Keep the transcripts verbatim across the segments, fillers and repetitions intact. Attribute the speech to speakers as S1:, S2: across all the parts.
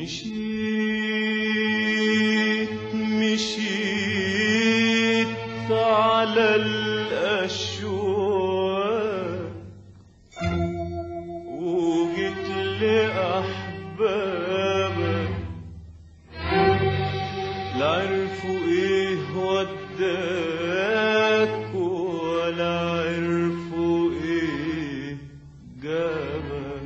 S1: مشيت مشيت على الأشواق وجيت لأحبابك لا عرفوا إيه وداك ولا عرفوا إيه جابك.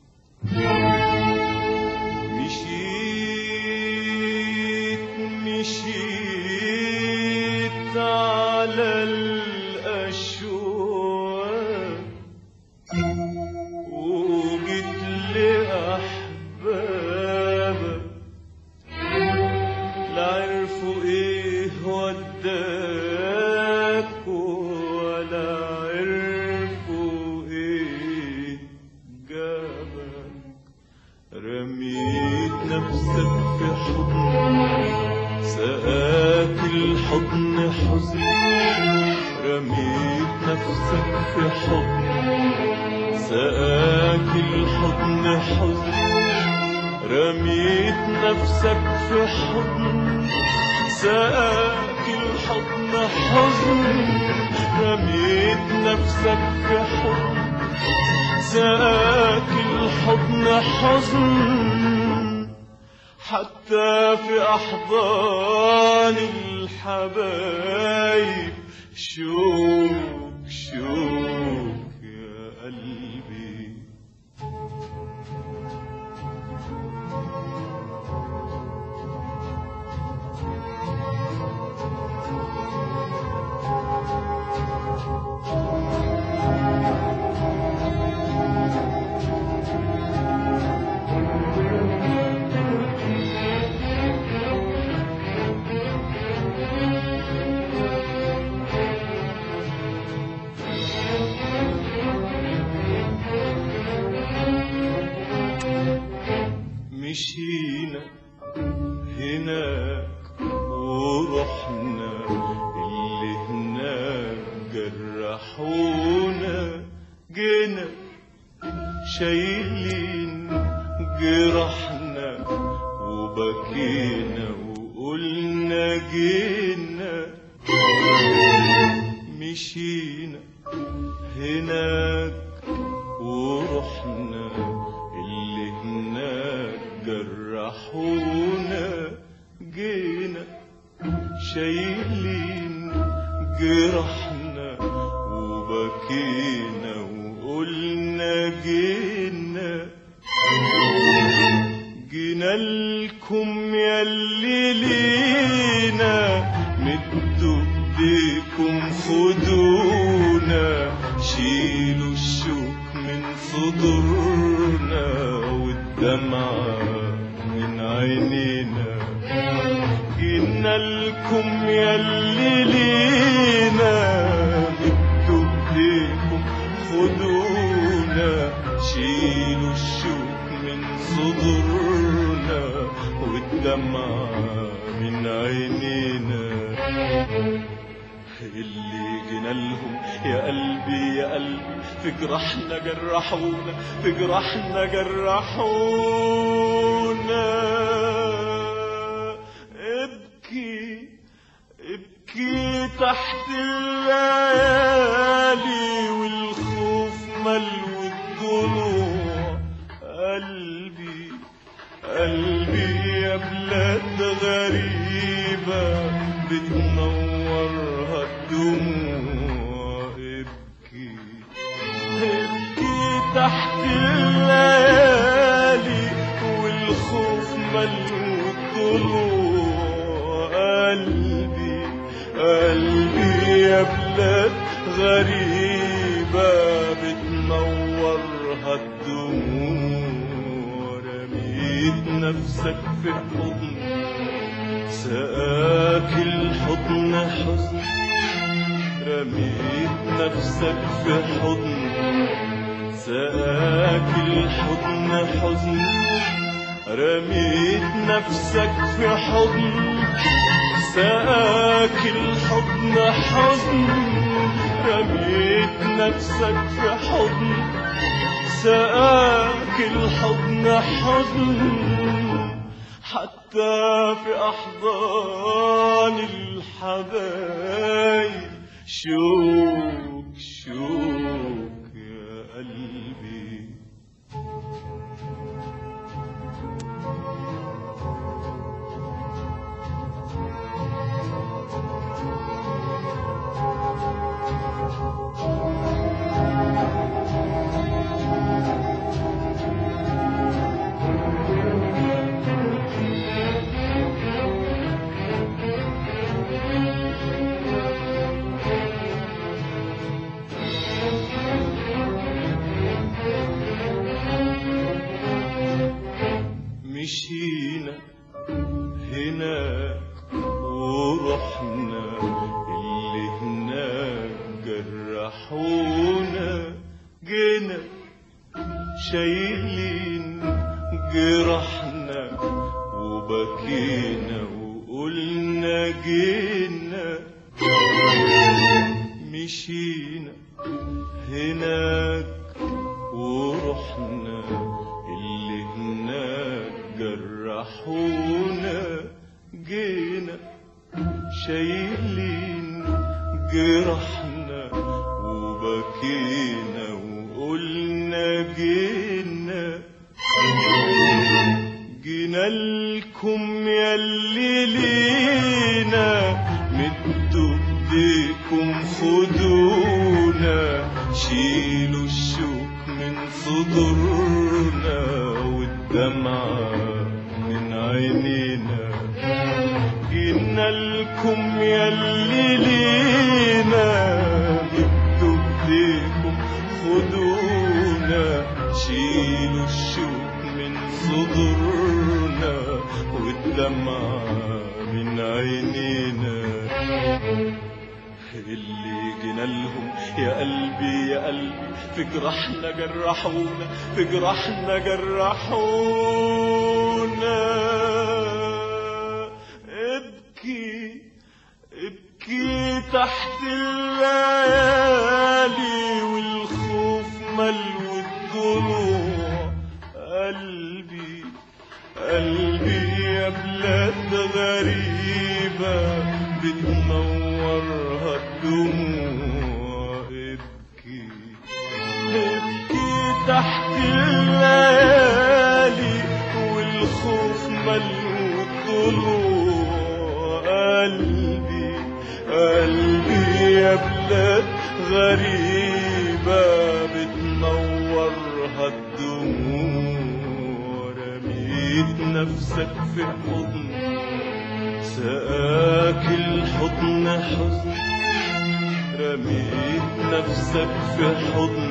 S1: مشيت مشيت على الأشواق وجيت لأحبابك لا عرفوا إيه وداك ولا عرفوا إيه جابك. رميت نفسك في حضن سقاك الحضن حزن. رميت نفسك في حضن سقاك الحضن حزن. رميت نفسك في حضن سقاك الحضن حزن. رميت نفسك في حضن سقاك الحضن حزن. حتى في أحضان الحبايب شوك شوك يا قلبي. مشينا هناك ورحنا اللي هناك جرحونا. جينا شايلين جرحنا وبكينا وقلنا جينا. مشينا هناك ورحنا اللي هناك جرحونا. جينا شايلين جرحنا وبكينا وقلنا جينا. جينا لكم ياللي لينا مدوا ايديكم خدونا. شيلوا الشوك من صدورنا والدمعة من عينينا. جينا لكم ياللي لينا مدوا ايديكم خدونا. شيلوا الشوك من صدورنا والدمعة من عينينا. اللي جينا لهم يا قلبي يا قلبي في جرحنا جرحونا. في جرحنا جرحونا. ابكي ابكي تحت الليالي والخوف ملو الضلوع. قلبي قلبي يا بلاد غريبة بتنورها الدموع. ابكي ابكي تحت الليالي والخوف ملو الضلوع. قلبي قلبي يا بلاد غريبة بتنورها الدموع. رميت نفسك في حضن سقاك الحضن حزن. رميت نفسك في حضن سقاك الحضن حزن. رميت نفسك في حضن سقاك الحضن حزن. رميت نفسك في حضن سقاك الحضن حزن. حتى في أحضان الحبايب شوك شوك يا قلبي. مشينا هناك ورحنا اللي هناك جرحونا، جينا شايلين جرحنا وبكينا وقلنا جينا. مشينا هناك ورحنا اللي هناك جرحونا، جينا شايلين جرحنا وبكينا وقلنا جينا. جينا لكم ياللي لينا مدوا ايديكم خدونا، شيلوا الشوك من صدورنا والدمعة من عينينا. جينا لكم ياللي لينا مدوا ايديكم خدونا، شيلوا الشوك من صدورنا والدمعة من عينينا. اللي جينا لهم يا قلبي يا قلبي في جرحنا جرحونا، في جرحنا جرحونا. ابكي ابكي تحت الليالي والخوف ملو الضلوع. قلبي قلبي يا بلاد غريبة بتنورها الدموع. ابكي ابكي تحت الليالي والخوف ملو الضلوع. قلبي قلبي يا بلاد غريبة بتنورها الدموع. رميت نفسك في حضن سقاك الحضن حزن، رميت نفسك في حضن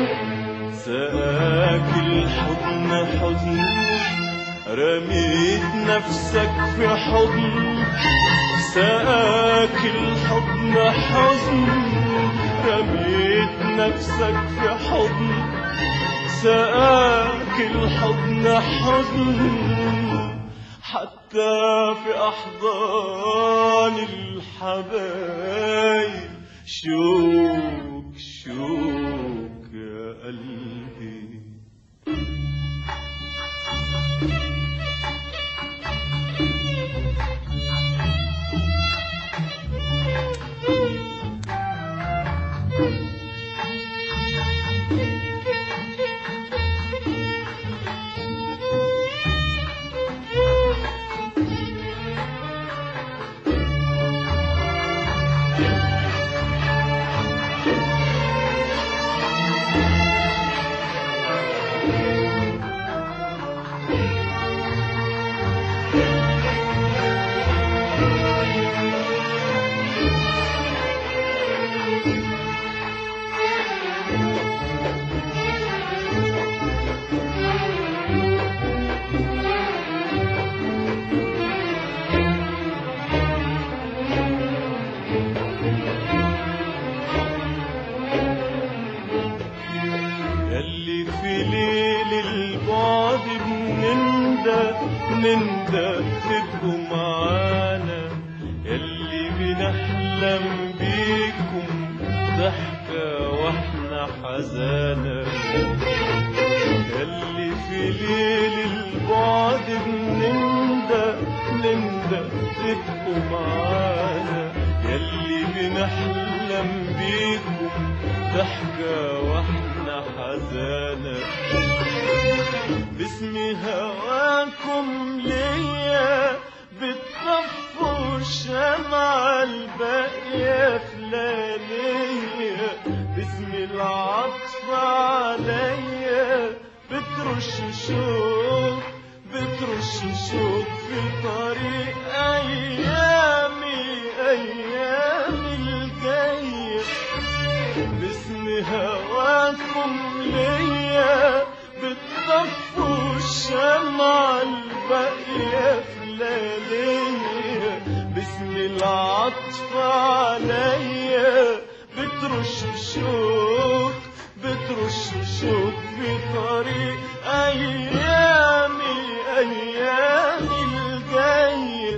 S1: سقاك الحضن حزن، رميت نفسك في حضن سقاك الحضن حزن، رميت نفسك في حضن سقاك الحضن حزن. حتى في أحضان الحبايب شوك شوك يا قلبي. نندى تبقوا معانا، يلي بنحلم بيكم ضحكة واحنا حزانة، يلي في ليل البعد بنندى تبقوا معانا، يلي بنحلم بيكم ضحكة واحنا حزانة. باسم هواكم ليا بتطفوا الشمعة الباقية في لياليا، باسم العطف عليا بترش شوق بترش شوق في طريق أيامي أيامي الجاية. باسم هواكم ليا بتطفوا الشمعة الباقية في لياليا، باسم العطف عليا بترش شوق بترش شوق في طريق أيامي أيامي الجاية.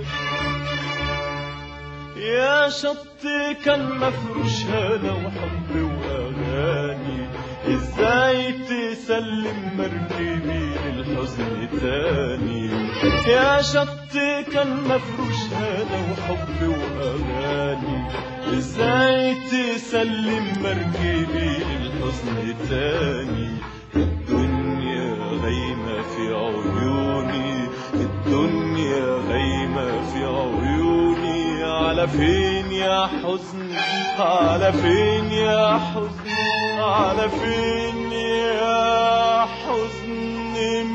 S1: يا شط كان مفروش هنا وحب وأغاني، ازاي تسلم مركبي للحزن تاني؟ يا شط كان مفروش هنا وحب وأغاني، ازاي تسلم مركبي للحزن تاني؟ الدنيا غايمة في عيوني، الدنيا غايمة في عيوني، على فين يا حزن على فين يا حزن على فين يا حزن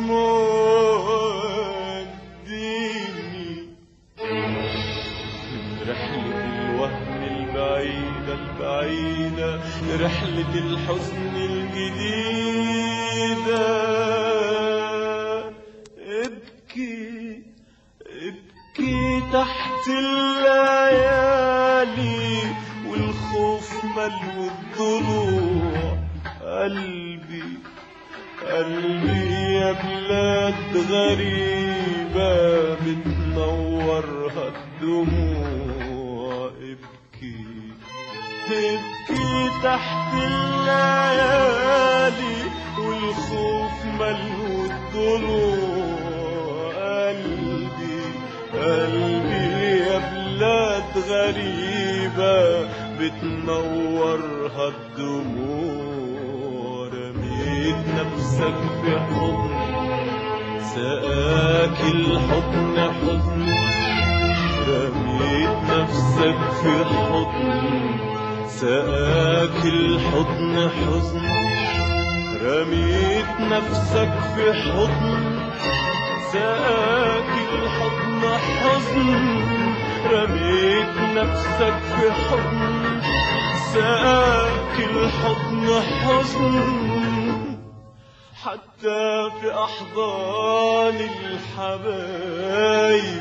S1: موديني؟ رحلة الوهم البعيدة البعيدة، رحلة الحزن الجديدة. ابكي ابكي تحت الليالي والخوف ملو الضلوع. قلبي قلبي يا بلاد غريبة بتنورها الدموع. ابكي ابكي تحت الليالي والخوف ملو الضلوع. قلبي قلبي يا بلاد غريبة بتنورها الدموع. رميت نفسك في حضن سقاك الحضن حضن، رميت نفسك في حضن سقاك الحضن حزن، رميت نفسك في حضن سقاك الحضن حزن، رميت نفسك في حضن سقاك الحضن حزن. حتى في أحضان الحبايب